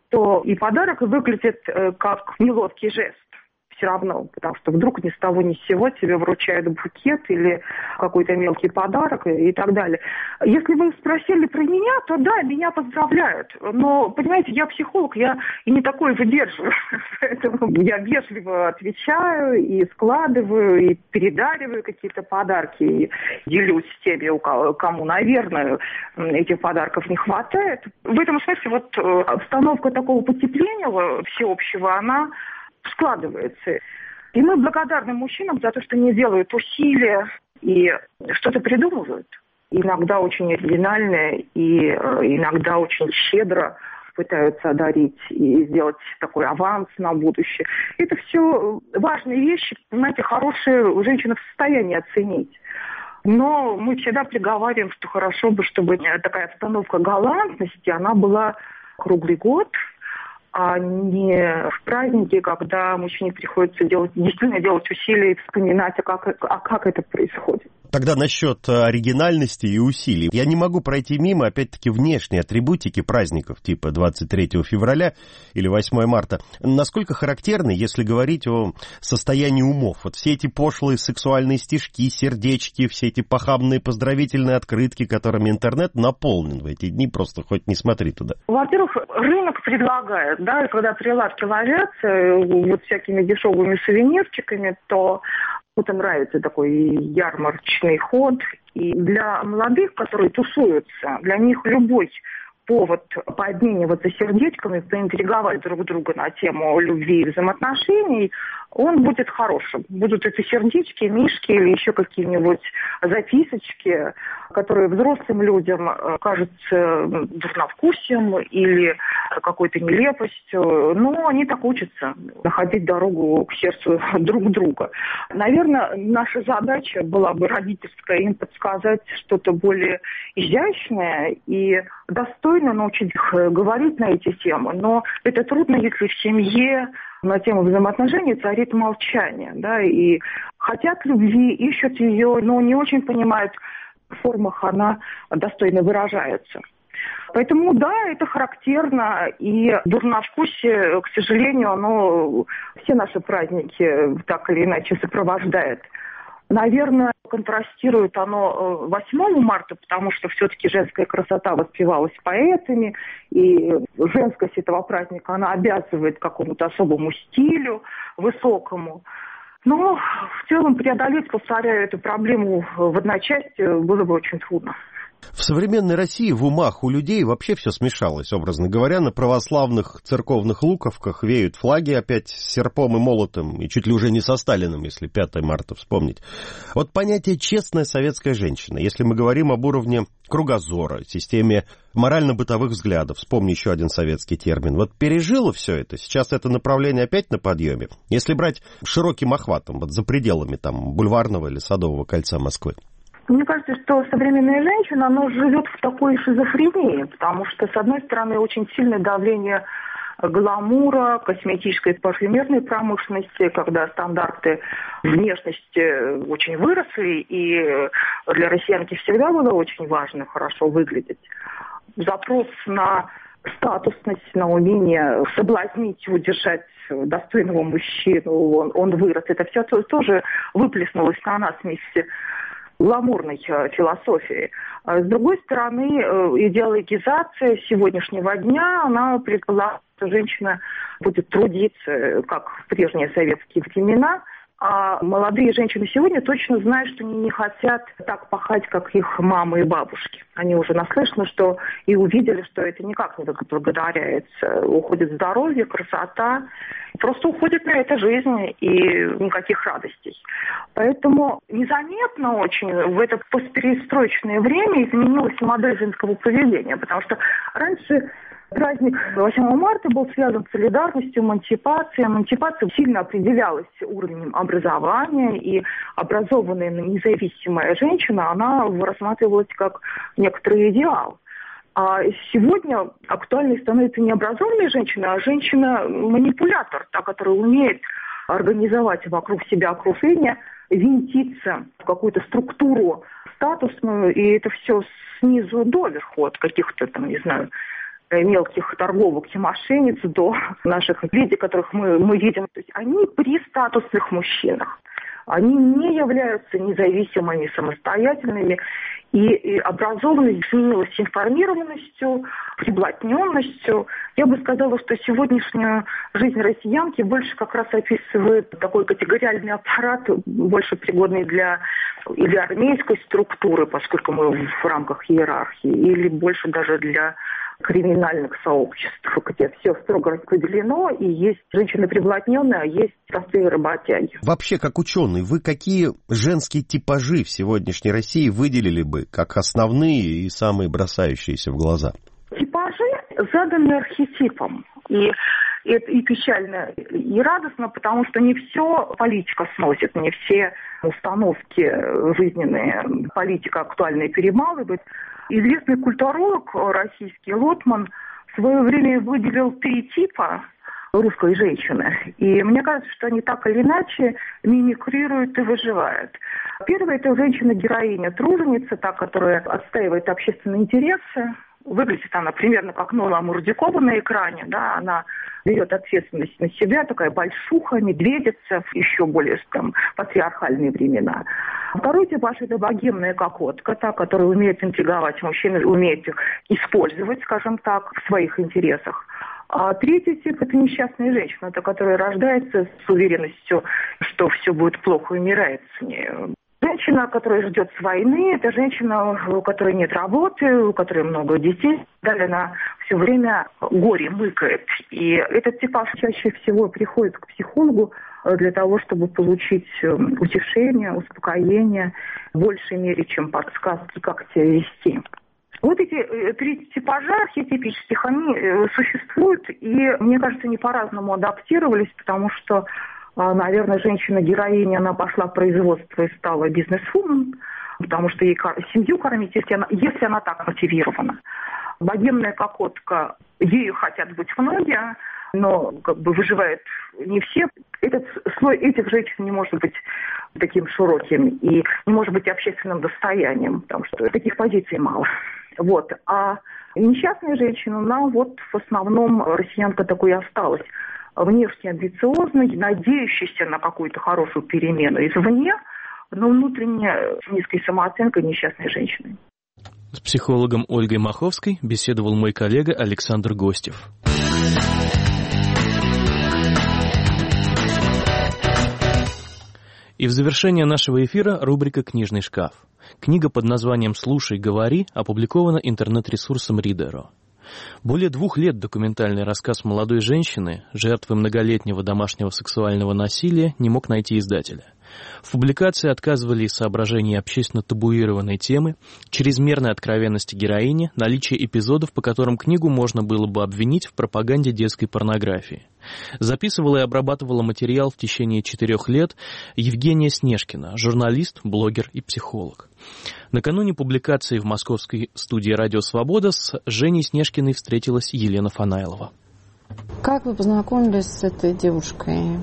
то и подарок выглядит как неловкий жест. Все равно, потому что вдруг ни с того ни с сего тебе вручают букет или какой-то мелкий подарок и, и так далее. Если вы спросили про меня, то да, меня поздравляют. Но, понимаете, я психолог, я и не такое выдерживаю. Поэтому я вежливо отвечаю и складываю, и передариваю какие-то подарки, и делюсь с теми, кому, наверное, этих подарков не хватает. В этом смысле вот обстановка такого потепления всеобщего, она складывается. И мы благодарны мужчинам за то, что они делают усилия и что-то придумывают. Иногда очень оригинально и иногда очень щедро пытаются одарить и сделать такой аванс на будущее. Это все важные вещи, понимаете, хорошие женщины в состоянии оценить. Но мы всегда приговариваем, что хорошо бы, чтобы такая обстановка галантности, она была круглый год, а не в праздники, когда мужчине приходится делать, действительно делать усилия и вспоминать, а как, а как это происходит. Тогда насчет оригинальности и усилий. Я не могу пройти мимо, опять-таки, внешней атрибутики праздников, типа двадцать третьего февраля или восьмого марта. Насколько характерны, если говорить о состоянии умов? Вот все эти пошлые сексуальные стишки, сердечки, все эти похабные поздравительные открытки, которыми интернет наполнен в эти дни, просто хоть не смотри туда. Во-первых, рынок предлагает, да, когда прилавки ловятся вот всякими дешевыми сувенирчиками, то кому-то нравится такой ярмарочный ход. И для молодых, которые тусуются, для них любой повод пообмениваться сердечками, поинтриговать друг друга на тему любви и взаимоотношений, он будет хорошим. Будут это сердечки, мишки или еще какие-нибудь записочки, которые взрослым людям кажутся дурновкусием или какой-то нелепостью. Но они так учатся находить дорогу к сердцу друг друга. Наверное, наша задача была бы родительская, им подсказать что-то более изящное и достойно научить их говорить на эти темы. Но это трудно, если в семье на тему взаимоотношений царит молчание, да, и хотят любви, ищут ее, но не очень понимают, в формах она достойно выражается. Поэтому, да, это характерно, и дурновкусие, к сожалению, оно все наши праздники так или иначе сопровождает. Наверное, контрастирует оно восьмого марта, потому что все-таки женская красота воспевалась поэтами, и женскость этого праздника, она обязывает к какому-то особому стилю, высокому. Но в целом преодолеть, повторяю, эту проблему в одночасье было бы очень трудно. В современной России в умах у людей вообще все смешалось, образно говоря. На православных церковных луковках веют флаги опять с серпом и молотом, и чуть ли уже не со Сталиным, если пятого марта вспомнить. Вот понятие «честная советская женщина», если мы говорим об уровне кругозора, системе морально-бытовых взглядов, вспомни еще один советский термин, вот пережило все это, сейчас это направление опять на подъеме, если брать широким охватом, вот за пределами там бульварного или Садового кольца Москвы. Мне кажется, что современная женщина, она живет в такой шизофрении, потому что, с одной стороны, очень сильное давление гламура, косметической и парфюмерной промышленности, когда стандарты внешности очень выросли, и для россиянки всегда было очень важно хорошо выглядеть. Запрос на статусность, на умение соблазнить, удержать достойного мужчину, он, он вырос. Это все тоже выплеснулось на нас вместе гламурной философии. С другой стороны, идеологизация сегодняшнего дня, она предполагает, что женщина будет трудиться, как в прежние советские времена, а молодые женщины сегодня точно знают, что они не хотят так пахать, как их мамы и бабушки. Они уже наслышаны, что и увидели, что это никак не благодаряется. Уходит здоровье, красота. Просто уходит на это жизнь и никаких радостей. Поэтому незаметно очень в это постперестроечное время изменилась модель женского поведения. Потому что раньше праздник восьмого марта был связан с солидарностью, эмансипацией. Эмансипация сильно определялась уровнем образования, и образованная независимая женщина, она рассматривалась как некоторый идеал. А сегодня актуальной становится не образованная женщина, а женщина-манипулятор, та, которая умеет организовать вокруг себя окружение, винтиться в какую-то структуру статусную, и это все снизу доверху, от каких-то там, не знаю, мелких торговок и мошенниц до наших людей, которых мы, мы видим. То есть они при статусных мужчинах. Они не являются независимыми, самостоятельными. И, и образованность сменилась информированностью, приблотненностью. Я бы сказала, что сегодняшняя жизнь россиянки больше как раз описывает такой категориальный аппарат, больше пригодный для или армейской структуры, поскольку мы в рамках иерархии, или больше даже для криминальных сообществ, где все строго распределено, и есть женщины приблотненные, а есть простые работяги. Вообще, как ученый, вы какие женские типажи в сегодняшней России выделили бы как основные и самые бросающиеся в глаза? Типажи заданы архетипом. И это и печально, и радостно, потому что не все политика сносит, не все установки жизненные политика актуальные перемалывает. Известный культуролог российский Лотман в свое время выделил три типа русской женщины. И мне кажется, что они так или иначе мимикрируют и выживают. Первая – это женщина-героиня, труженица, та, которая отстаивает общественные интересы. Выглядит она примерно как Нола Мурдюкова на экране, да, она берет ответственность на себя, такая большуха, медведица, в еще более там, патриархальные времена. Второй типаж – это богемная кокотка, та, которая умеет интриговать мужчин, умеет их использовать, скажем так, в своих интересах. А третий тип – это несчастная женщина, та, которая рождается с уверенностью, что все будет плохо, и умирает с ней. Женщина, которая ждет с войны, это женщина, у которой нет работы, у которой много детей. Далее она все время горе мыкает. И этот типаж чаще всего приходит к психологу для того, чтобы получить утешение, успокоение в большей мере, чем подсказки, как себя вести. Вот эти три типажа архетипических, они существуют, и, мне кажется, они по-разному адаптировались, потому что, наверное, женщина-героиня, она пошла в производство и стала бизнесвумен, потому что ей семью кормить, если она, если она так мотивирована. Богемная кокотка, ею хотят быть многие, но как бы выживают не все. Этот слой этих женщин не может быть таким широким и не может быть общественным достоянием, потому что таких позиций мало. Вот. А несчастная женщина, она вот в основном россиянка такой и осталась. Внешне амбициозной, надеющейся на какую-то хорошую перемену извне, но внутренне с низкой самооценкой несчастной женщины. С психологом Ольгой Маховской беседовал мой коллега Александр Гостев. И в завершение нашего эфира рубрика «Книжный шкаф». Книга под названием «Слушай, говори» опубликована интернет-ресурсом Ридеро. Более двух лет документальный рассказ молодой женщины, жертвы многолетнего домашнего сексуального насилия, не мог найти издателя. В публикации отказывали из соображений общественно табуированной темы, чрезмерной откровенности героини, наличие эпизодов, по которым книгу можно было бы обвинить в пропаганде детской порнографии. Записывала и обрабатывала материал в течение четырех лет Евгения Снежкина, журналист, блогер и психолог. Накануне публикации в московской студии «Радио Свобода» с Женей Снежкиной встретилась Елена Фанайлова. Как вы познакомились с этой девушкой?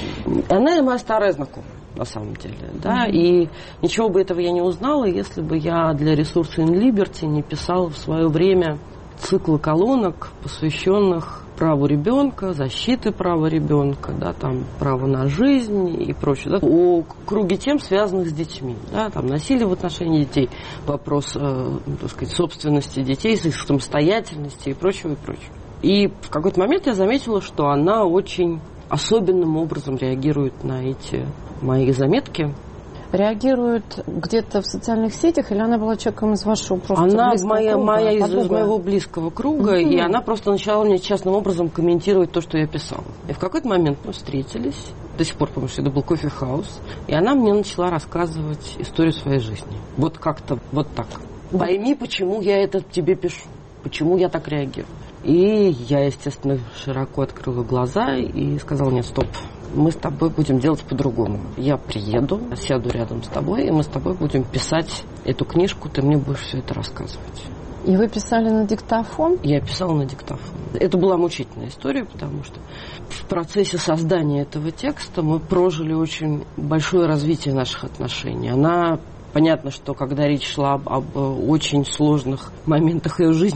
Она моя старая знакомая, на самом деле, да, mm-hmm. и ничего бы этого я не узнала, если бы я для ресурса InLiberty не писала в свое время циклы колонок, посвященных праву ребенка, защиты права ребенка, да, там, право на жизнь и прочее, да, о круге тем, связанных с детьми, да, там, насилие в отношении детей, вопрос, э, так сказать, собственности детей, их самостоятельности и прочего, и прочего. И в какой-то момент я заметила, что она очень особенным образом реагирует на эти мои заметки. Реагирует где-то в социальных сетях, или она была человеком из вашего просто она близкого моя, круга? Моя из, из моего близкого круга, mm-hmm. и она просто начала мне частным образом комментировать то, что я писала. И в какой-то момент мы встретились, до сих пор помню, что это был кофе-хаус, и она мне начала рассказывать историю своей жизни. Вот как-то вот так. Пойми, почему я это тебе пишу, почему я так реагирую. И я, естественно, широко открыла глаза и сказала: нет, стоп, мы с тобой будем делать по-другому. Я приеду, сяду рядом с тобой, и мы с тобой будем писать эту книжку, ты мне будешь все это рассказывать. И вы писали на диктофон? Я писала на диктофон. Это была мучительная история, потому что в процессе создания этого текста мы прожили очень большое развитие наших отношений. Она, понятно, что когда речь шла об, об очень сложных моментах ее жизни,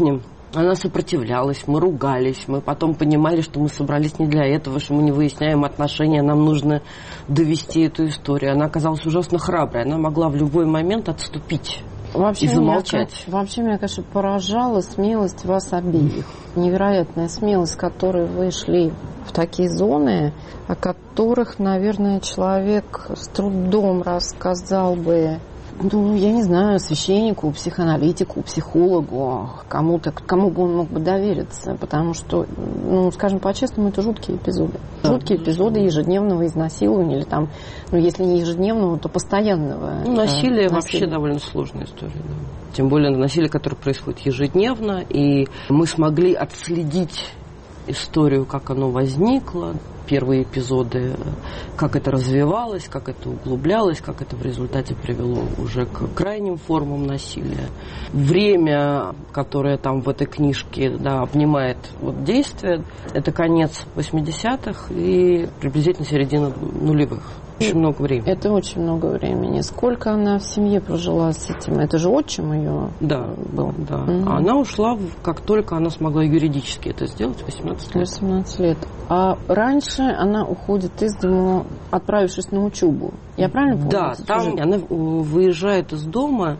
Она сопротивлялась, мы ругались, мы потом понимали, что мы собрались не для этого, что мы не выясняем отношения, нам нужно довести эту историю. Она оказалась ужасно храброй, она могла в любой момент отступить вообще и замолчать. Меня, вообще, меня, конечно, поражала смелость вас обеих. Невероятная смелость, с которой вы шли в такие зоны, о которых, наверное, человек с трудом рассказал бы, ну, я не знаю, священнику, психоаналитику, психологу, кому-то, кому бы он мог бы довериться, потому что, ну, скажем по-честному, это жуткие эпизоды. Жуткие эпизоды ежедневного изнасилования, или там, ну, если не ежедневного, то постоянного. Ну, насилие э, вообще довольно сложная история, да. Тем более насилие, которое происходит ежедневно, и мы смогли отследить историю, как оно возникло, первые эпизоды, как это развивалось, как это углублялось, как это в результате привело уже к крайним формам насилия. Время, которое там в этой книжке, да, обнимает вот действие, это конец восьмидесятых и приблизительно середина нулевых. Очень много времени. Это очень много времени. Сколько она в семье прожила с этим? Это же отчим ее да, был? Да. Mm-hmm. Она ушла, как только она смогла юридически это сделать, в восемнадцать лет. восемнадцать лет. А раньше она уходит из дома, отправившись на учебу. Я правильно помню? Да, там сюжет? Она выезжает из дома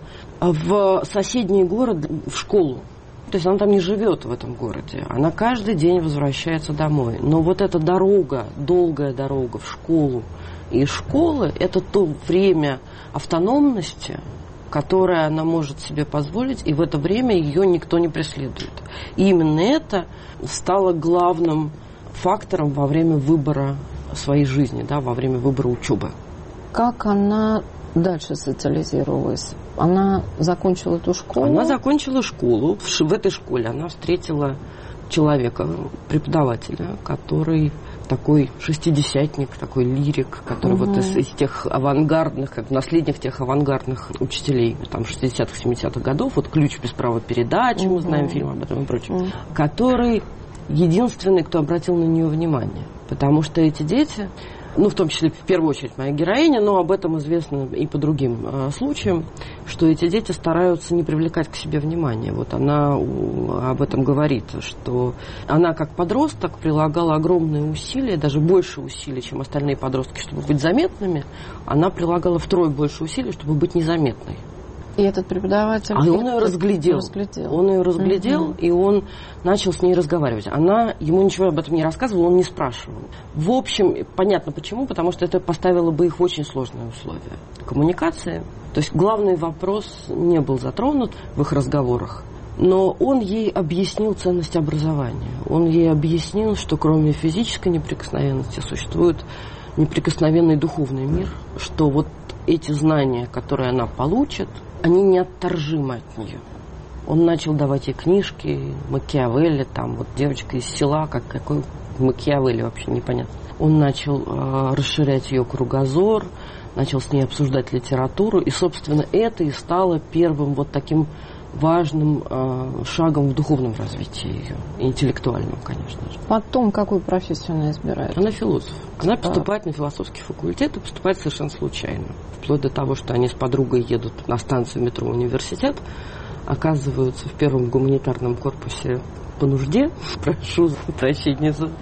в соседний город, в школу. То есть она там не живет в этом городе. Она каждый день возвращается домой. Но вот эта дорога, долгая дорога в школу, и школы – это то время автономности, которое она может себе позволить, и в это время ее никто не преследует. И именно это стало главным фактором во время выбора своей жизни, да, во время выбора учебы. Как она дальше социализировалась? Она закончила эту школу? Она закончила школу. В этой школе она встретила человека, преподавателя, который такой шестидесятник, такой лирик, который угу. вот из, из тех авангардных, как наследник тех авангардных учителей, там, шестидесятых, семидесятых годов, вот «Ключ без права передачи», угу. мы знаем фильм об этом и прочем, угу. который единственный, кто обратил на нее внимание. Потому что эти дети, ну, в том числе, в первую очередь, моя героиня, но об этом известно и по другим э, случаям, что эти дети стараются не привлекать к себе внимания. Вот она об этом говорит, что она как подросток прилагала огромные усилия, даже больше усилий, чем остальные подростки, чтобы быть заметными. Она прилагала втрое больше усилий, чтобы быть незаметной. И этот преподаватель... А он ее разглядел. разглядел. Он ее разглядел, угу. и он начал с ней разговаривать. Она ему ничего об этом не рассказывала, он не спрашивал. В общем, понятно почему, потому что это поставило бы их в очень сложные условия коммуникации. То есть главный вопрос не был затронут в их разговорах, но он ей объяснил ценность образования. Он ей объяснил, что кроме физической неприкосновенности существует неприкосновенный духовный мир, что вот эти знания, которые она получит, они неотторжимы от нее. Он начал давать ей книжки, Макиавелли, там вот девочка из села, как какой Макиавелли вообще непонятно. Он начал э, расширять ее кругозор, начал с ней обсуждать литературу, и, собственно, это и стало первым вот таким важным э, шагом в духовном развитии ее, интеллектуальном, конечно же. Потом какую профессию она избирает? Она философ. Она поступает на философский факультет и поступает совершенно случайно. Вплоть до того, что они с подругой едут на станцию метро «Университет», оказываются в первом гуманитарном корпусе по нужде, прошу прощения за...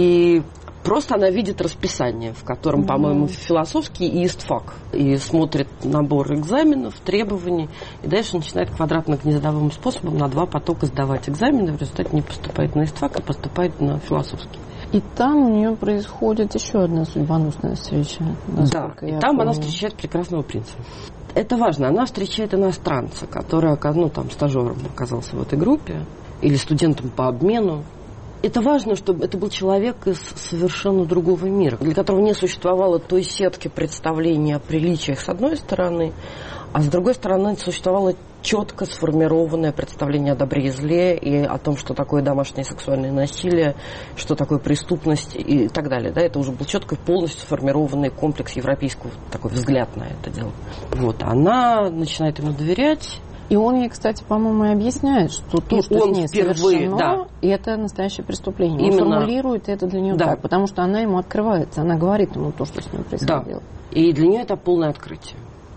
И просто она видит расписание, в котором, mm-hmm. по-моему, философский и истфак. И смотрит набор экзаменов, требований. И дальше начинает квадратно-гнездовым способом на два потока сдавать экзамены. В результате не поступает на истфак, а поступает на философский. И там у нее происходит еще одна судьбоносная встреча. Да, и там помню. Она встречает прекрасного принца. Это важно. Она встречает иностранца, который, ну, там, стажером оказался в этой группе, или студентом по обмену. Это важно, чтобы это был человек из совершенно другого мира, для которого не существовало той сетки представлений о приличиях с одной стороны, а с другой стороны существовало четко сформированное представление о добре и зле и о том, что такое домашнее сексуальное насилие, что такое преступность и так далее. Да, это уже был четко полностью сформированный комплекс европейского, такой взгляд на это дело. Вот, она начинает ему доверять. И он ей, кстати, по-моему, и объясняет, что то, и что он с ней впервые, совершено, да. и это настоящее преступление. Именно. Он формулирует это для нее да. так, потому что она ему открывается, она говорит ему то, что с ним происходило. Да. И для нее это полное открытие.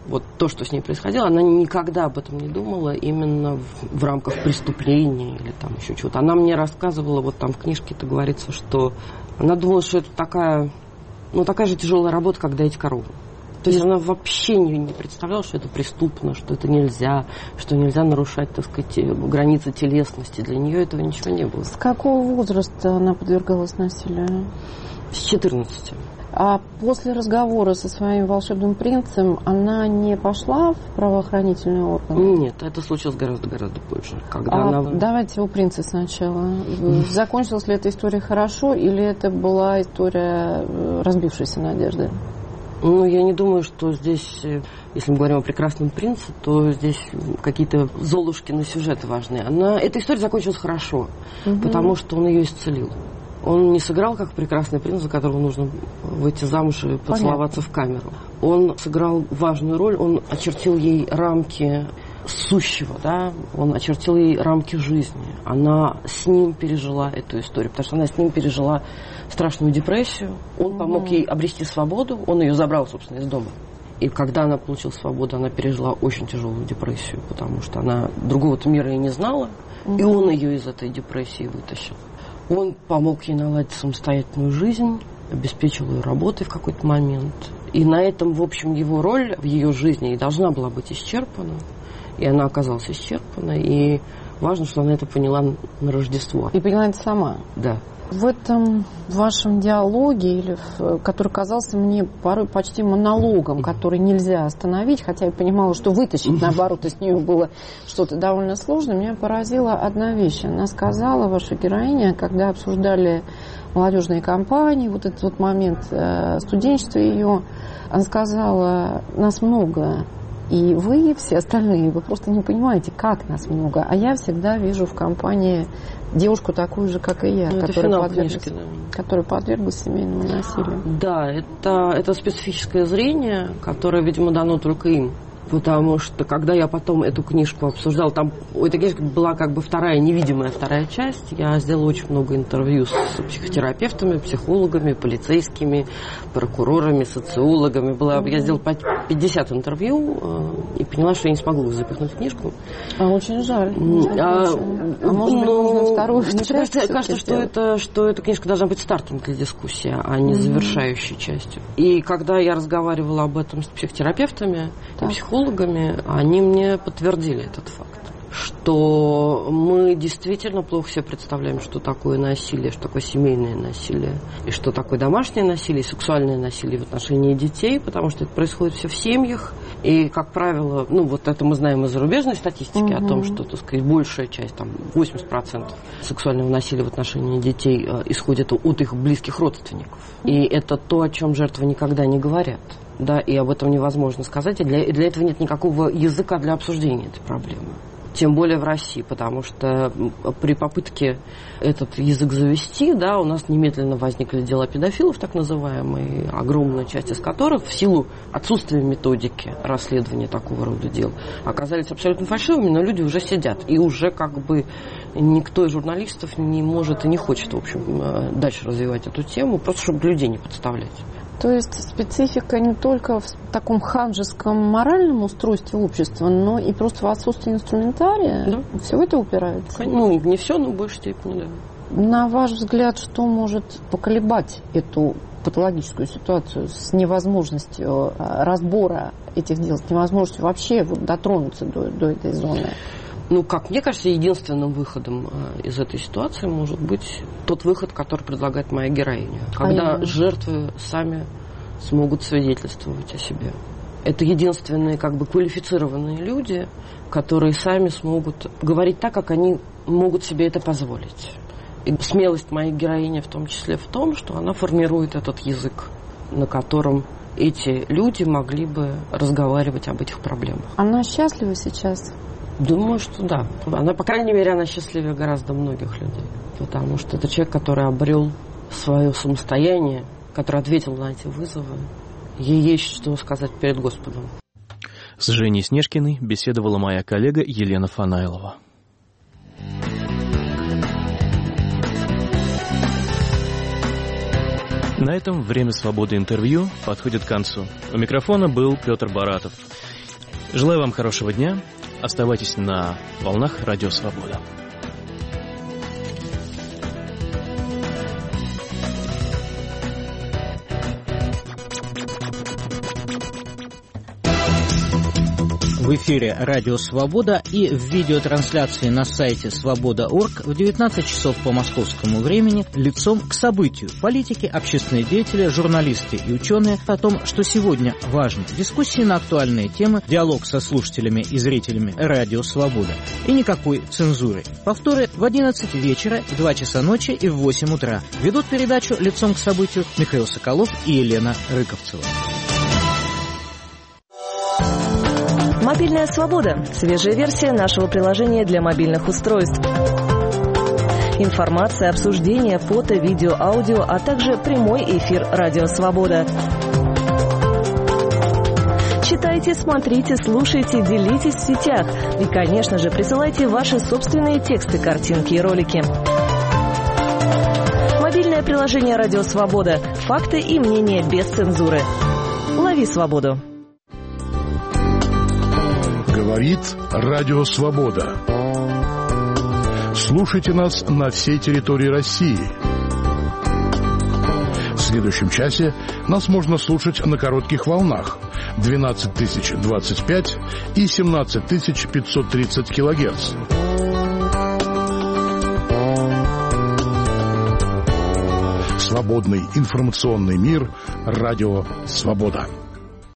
Вот то, что с ней происходило, она никогда об этом не думала именно в, в рамках преступления или там еще чего-то. Она мне рассказывала, вот там в книжке-то говорится, что она думала, что это такая, ну, такая же тяжелая работа, как доить корову. То есть она вообще не, не представляла, что это преступно, что это нельзя, что нельзя нарушать, так сказать, границы телесности. Для нее этого ничего не было. С какого возраста она подвергалась насилию? С четырнадцати. А после разговора со своим волшебным принцем она не пошла в правоохранительные органы? Нет, это случилось гораздо-гораздо позже. Когда а она... Давайте о принце сначала. Закончилась ли эта история хорошо, или это была история разбившейся надежды? Ну, я не думаю, что здесь, если мы говорим о прекрасном принце, то здесь какие-то Золушкины сюжеты важны. Она... Эта история закончилась хорошо, угу. потому что он ее исцелил. Он не сыграл как прекрасный принц, за которого нужно выйти замуж и поцеловаться Понятно. в камеру. Он сыграл важную роль, он очертил ей рамки сущего, да, он очертил ей рамки жизни. Она с ним пережила эту историю, потому что она с ним пережила страшную депрессию. Он помог ей обрести свободу, он ее забрал, собственно, из дома. И когда она получила свободу, она пережила очень тяжелую депрессию, потому что она другого-то мира и не знала, угу. и он ее из этой депрессии вытащил. Он помог ей наладить самостоятельную жизнь, обеспечил ее работой в какой-то момент. И на этом, в общем, его роль в ее жизни и должна была быть исчерпана. И она оказалась исчерпана. И важно, что она это поняла на Рождество. И поняла это сама? Да. В этом вашем диалоге, или в, который казался мне порой почти монологом, который нельзя остановить, хотя я понимала, что вытащить, наоборот, из нее было что-то довольно сложное, меня поразила одна вещь. Она сказала, ваша героиня, когда обсуждали молодежные кампании, вот этот вот момент э, студенчества ее, она сказала, нас много. И вы, все остальные, вы просто не понимаете, как нас много. А я всегда вижу в компании девушку такую же, как и я, ну, которая, подверглась, книжки, да. которая подверглась семейному насилию. Да, это, это специфическое зрение, которое, видимо, дано только им. Потому что, когда я потом эту книжку обсуждала, там у этой книжки была как бы вторая, невидимая вторая часть. Я сделала очень много интервью с психотерапевтами, психологами, полицейскими, прокурорами, социологами. Была, я сделала пятьдесят интервью э, и поняла, что я не смогу запихнуть в книжку. А очень жаль. А, а может быть, ну, нужно вторую мне кажется, кажется что, это, что эта книжка должна быть стартом для дискуссии, а не mm-hmm. завершающей частью. И когда я разговаривала об этом с психотерапевтами и психологами, они мне подтвердили этот факт, что мы действительно плохо себе представляем, что такое насилие, что такое семейное насилие, и что такое домашнее насилие, и сексуальное насилие в отношении детей, потому что это происходит все в семьях, и, как правило, ну, вот это мы знаем из зарубежной статистики, угу. о том, что, так сказать, большая часть, там, восемьдесят процентов сексуального насилия в отношении детей э, исходит от их близких родственников. И это то, о чем жертвы никогда не говорят. Да, и об этом невозможно сказать, и для, и для этого нет никакого языка для обсуждения этой проблемы. Тем более в России, потому что при попытке этот язык завести, да, у нас немедленно возникли дела педофилов, так называемые, огромная часть из которых в силу отсутствия методики расследования такого рода дел оказались абсолютно фальшивыми, но люди уже сидят. И уже как бы никто из журналистов не может и не хочет, в общем, дальше развивать эту тему, просто чтобы людей не подставлять. То есть специфика не только в таком ханжеском моральном устройстве общества, но и просто в отсутствии инструментария? Да. Все это упирается? Ну, не все, но в большей степени, да. На ваш взгляд, что может поколебать эту патологическую ситуацию с невозможностью разбора этих дел, с невозможностью вообще вот дотронуться до, до этой зоны? Ну, как мне кажется, единственным выходом из этой ситуации может быть тот выход, который предлагает моя героиня. Когда а жертвы сами смогут свидетельствовать о себе. Это единственные как бы квалифицированные люди, которые сами смогут говорить так, как они могут себе это позволить. И смелость моей героини в том числе в том, что она формирует этот язык, на котором эти люди могли бы разговаривать об этих проблемах. Она счастлива сейчас? Думаю, что да. Она, по крайней мере, она счастливее гораздо многих людей. Потому что это человек, который обрел свое самостояние, который ответил на эти вызовы. Ей есть что сказать перед Господом. С Женей Снежкиной беседовала моя коллега Елена Фанайлова. На этом время свободы интервью подходит к концу. У микрофона был Петр Баратов. Желаю вам хорошего дня. Оставайтесь на волнах Радио Свобода. В эфире «Радио Свобода» и в видеотрансляции на сайте свобода точка орг в девятнадцать часов по московскому времени «Лицом к событию». Политики, общественные деятели, журналисты и ученые о том, что сегодня важно. Дискуссии на актуальные темы, диалог со слушателями и зрителями «Радио Свобода». И никакой цензуры. Повторы в одиннадцать вечера, в два часа ночи и в восемь утра. Ведут передачу «Лицом к событию» Михаил Соколов и Елена Рыковцева. Мобильная свобода. Свежая версия нашего приложения для мобильных устройств. Информация, обсуждение, фото, видео, аудио, а также прямой эфир «Радио Свобода». Читайте, смотрите, слушайте, делитесь в сетях. И, конечно же, присылайте ваши собственные тексты, картинки и ролики. Мобильное приложение «Радио Свобода». Факты и мнения без цензуры. Лови свободу. Говорит Радио Свобода. Слушайте нас на всей территории России. В следующем часе нас можно слушать на коротких волнах двенадцать тысяч двадцать пять и семнадцать тысяч пятьсот тридцать килогерц. Свободный информационный мир. Радио Свобода.